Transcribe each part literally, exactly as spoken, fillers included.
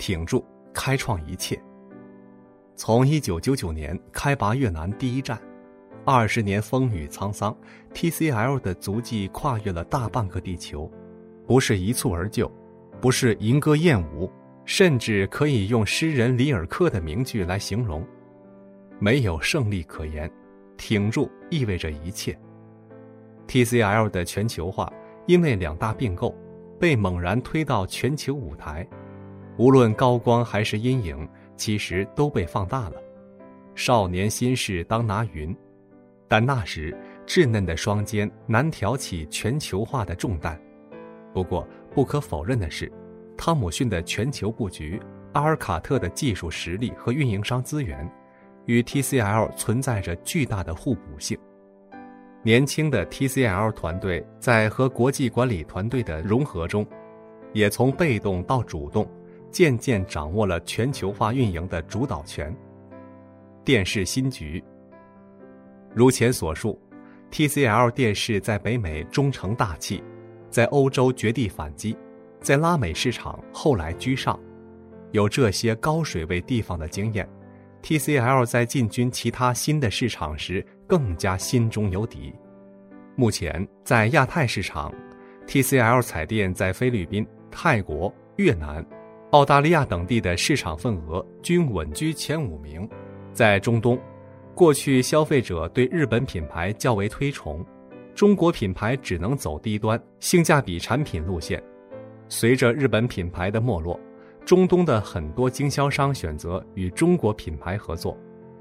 挺住，开创一切。从一九九九年开拔越南第一站，二十年风雨沧桑 ，T C L 的足迹跨越了大半个地球，不是一蹴而就，不是吟歌艳舞，甚至可以用诗人里尔克的名句来形容：没有胜利可言，挺住意味着一切。T C L 的全球化因为两大并购，被猛然推到全球舞台，无论高光还是阴影，其实都被放大了。少年心事当拿云，但那时稚嫩的双肩难挑起全球化的重担。不过不可否认的是，汤姆逊的全球布局，阿尔卡特的技术实力和运营商资源，与 T C L 存在着巨大的互补性。年轻的 T C L 团队在和国际管理团队的融合中，也从被动到主动，渐渐掌握了全球化运营的主导权。电视新局，如前所述， T C L 电视在北美忠诚大气，在欧洲绝地反击，在拉美市场后来居上。有这些高水位地方的经验， T C L 在进军其他新的市场时更加心中有底。目前在亚太市场， T C L 彩电在菲律宾、泰国、越南、澳大利亚等地的市场份额均稳居前五名。在中东，过去消费者对日本品牌较为推崇，中国品牌只能走低端性价比产品路线。随着日本品牌的没落，中东的很多经销商选择与中国品牌合作。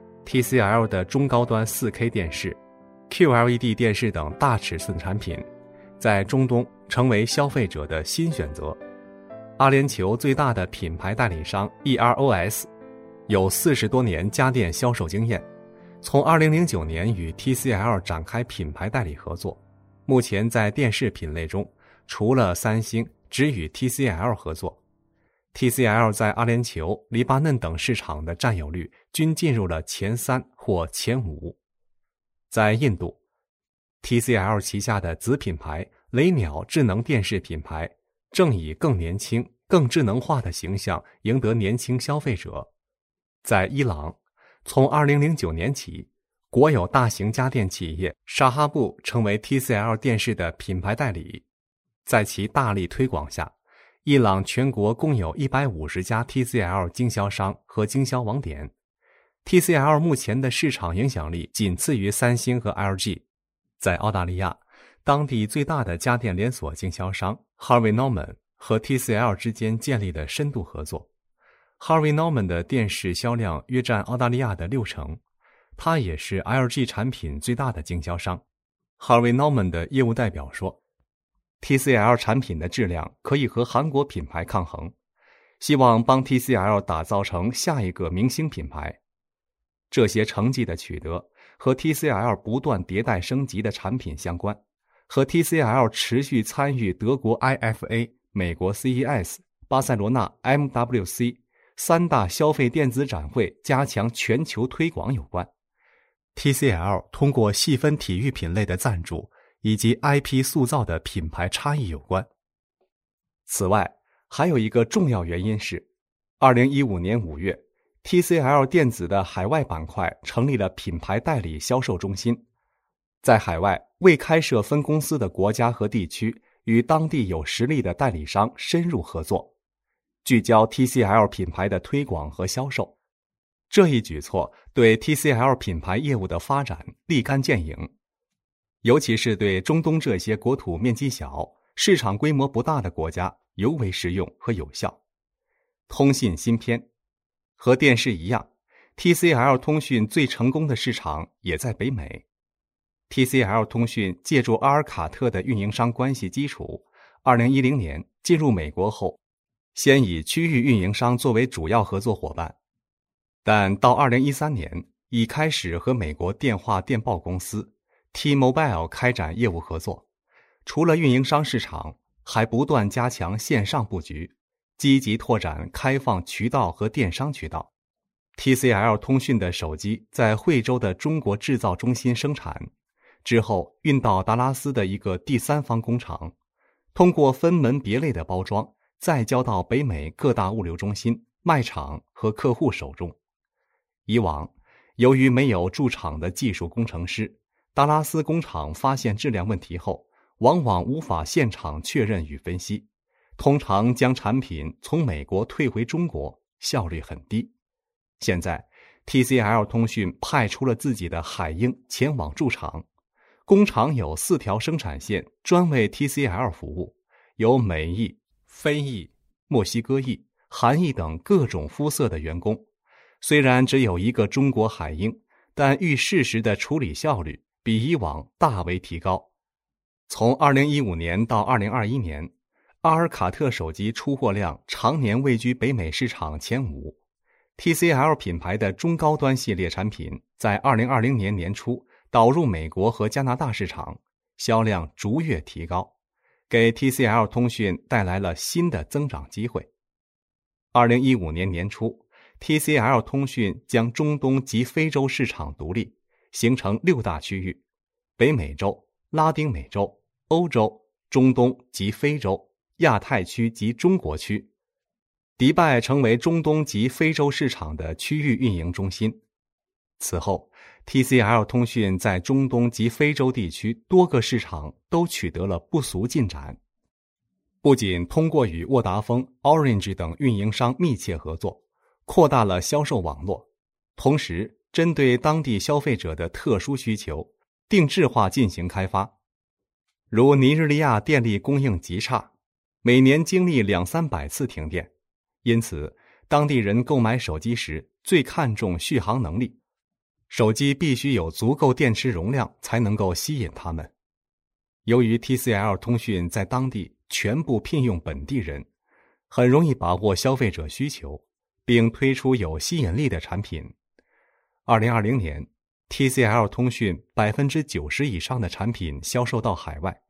T C L 的中高端 四K 电视、Q L E D 电视等大尺寸产品在中东成为消费者的新选择。阿联酋最大的品牌代理商 E R O S 有四十多年家电销售经验，从二零零九年与 T C L 展开品牌代理合作。目前在电视品类中，除了三星只与 T C L 合作。T C L 在阿联酋、黎巴嫩等市场的占有率均进入了前三或前五。在印度， T C L 旗下的子品牌雷鸟智能电视品牌正以更年轻、更智能化的形象赢得年轻消费者。在伊朗，从二零零九年起，国有大型家电企业沙哈布成为 T C L 电视的品牌代理。在其大力推广下，伊朗全国共有一百五十家 T C L 经销商和经销网点。 T C L 目前的市场影响力仅次于三星和 L G。 在澳大利亚，当地最大的家电连锁经销商 Harvey Norman 和 T C L 之间建立了深度合作。 Harvey Norman 的电视销量约占澳大利亚的六成，它也是 L G 产品最大的经销商。 Harvey Norman 的业务代表说， T C L 产品的质量可以和韩国品牌抗衡，希望帮 T C L 打造成下一个明星品牌。这些成绩的取得和 T C L 不断迭代升级的产品相关，和 T C L 持续参与德国 I F A、美国 C E S、巴塞罗那 M W C 三大消费电子展会加强全球推广有关。 T C L 通过细分体育品类的赞助以及 I P 塑造的品牌差异有关。此外，还有一个重要原因是，二零一五年五月 T C L 电子的海外板块成立了品牌代理销售中心，在海外未开设分公司的国家和地区，与当地有实力的代理商深入合作，聚焦 T C L 品牌的推广和销售。这一举措对 T C L 品牌业务的发展立竿见影，尤其是对中东这些国土面积小、市场规模不大的国家尤为实用和有效。通信芯片和电视一样， T C L 通讯最成功的市场也在北美。 T C L 通讯借助阿尔卡特的运营商关系基础，二零一零年进入美国后，先以区域运营商作为主要合作伙伴，但到二零一三年已开始和美国电话电报公司 T-Mobile 开展业务合作。除了运营商市场，还不断加强线上布局，积极拓展开放渠道和电商渠道。 T C L 通讯的手机在惠州的中国制造中心生产，之后运到达拉斯的一个第三方工厂，通过分门别类的包装，再交到北美各大物流中心， 卖场和客户手中。以往，由于没有驻厂的技术工程师，达拉斯工厂发现质量问题后，往往无法现场确认与分析，通常将产品从美国退回中国，效率很低。现在 T C L 通讯派出了自己的海鹰前往驻厂，工厂有四条生产线专为 T C L 服务，有美裔、非裔、墨西哥裔、韩裔等各种肤色的员工。虽然只有一个中国海鹰，但遇事时的处理效率比以往大为提高。从二零一五年到二零二一年，阿尔卡特手机出货量常年位居北美市场前五。T C L 品牌的中高端系列产品在二零二零年年初导入美国和加拿大市场，销量逐月提高，给 T C L 通讯带来了新的增长机会。二零一五年年初， T C L 通讯将中东及非洲市场独立，形成六大区域：北美洲、拉丁美洲、欧洲、中东及非洲、亚太区及中国区。迪拜成为中东及非洲市场的区域运营中心。此后 T C L 通讯在中东及非洲地区多个市场都取得了不俗进展，不仅通过与沃达丰、Orange 等运营商密切合作，扩大了销售网络，同时针对当地消费者的特殊需求，定制化进行开发。如尼日利亚电力供应极差，每年经历两三百次停电，因此当地人购买手机时最看重续航能力，手机必须有足够电池容量才能够吸引他们。由于 T C L 通讯在当地全部聘用本地人，很容易把握消费者需求，并推出有吸引力的产品。二零二零年 T C L 通讯 百分之九十 以上的产品销售到海外。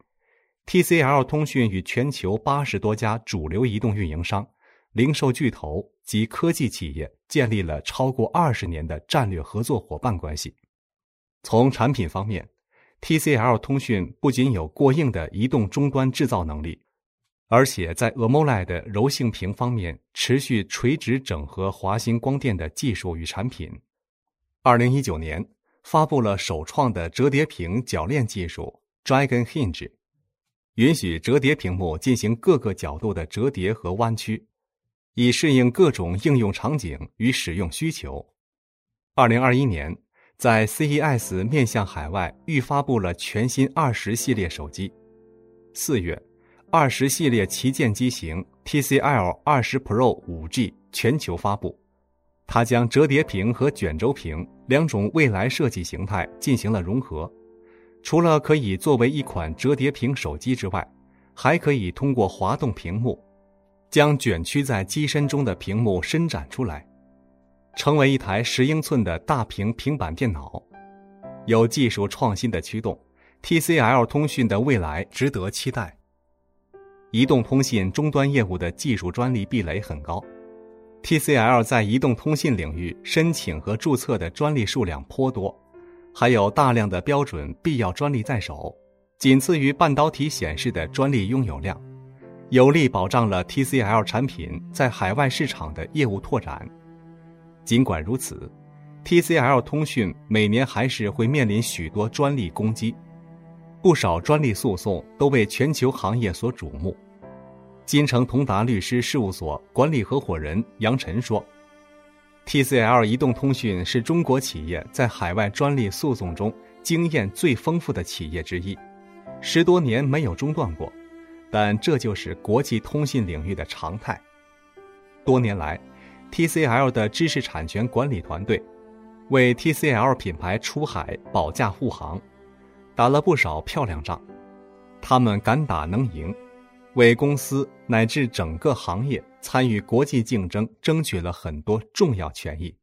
T C L 通讯与全球八十多家主流移动运营商、零售巨头及科技企业建立了超过二十年的战略合作伙伴关系。从产品方面， T C L 通讯不仅有过硬的移动终端制造能力，而且在 AMOLED 柔性屏方面持续垂直整合华星光电的技术与产品。二零一九年发布了首创的折叠屏铰链技术 Dragon Hinge， 允许折叠屏幕进行各个角度的折叠和弯曲，以适应各种应用场景与使用需求。二零二一年，在 C E S 面向海外预发布了全新二十系列手机。四月，二十系列旗舰机型 T C L 二十 Pro 五 G 全球发布。它将折叠屏和卷轴屏两种未来设计形态进行了融合，除了可以作为一款折叠屏手机之外，还可以通过滑动屏幕将卷曲在机身中的屏幕伸展出来，成为一台十英寸的大屏平板电脑。有技术创新的驱动， T C L 通讯的未来值得期待。移动通信终端业务的技术专利壁垒很高， T C L 在移动通信领域申请和注册的专利数量颇多，还有大量的标准必要专利在手，仅次于半导体显示的专利拥有量，有力保障了 T C L 产品在海外市场的业务拓展。尽管如此， T C L 通讯每年还是会面临许多专利攻击，不少专利诉讼都为全球行业所瞩目。金城同达律师事务所管理合伙人杨晨说， T C L 移动通讯是中国企业在海外专利诉讼中经验最丰富的企业之一，十多年没有中断过，但这就是国际通信领域的常态。多年来， T C L 的知识产权管理团队为 T C L 品牌出海保驾护航，打了不少漂亮仗。他们敢打能赢，为公司乃至整个行业参与国际竞争争取了很多重要权益。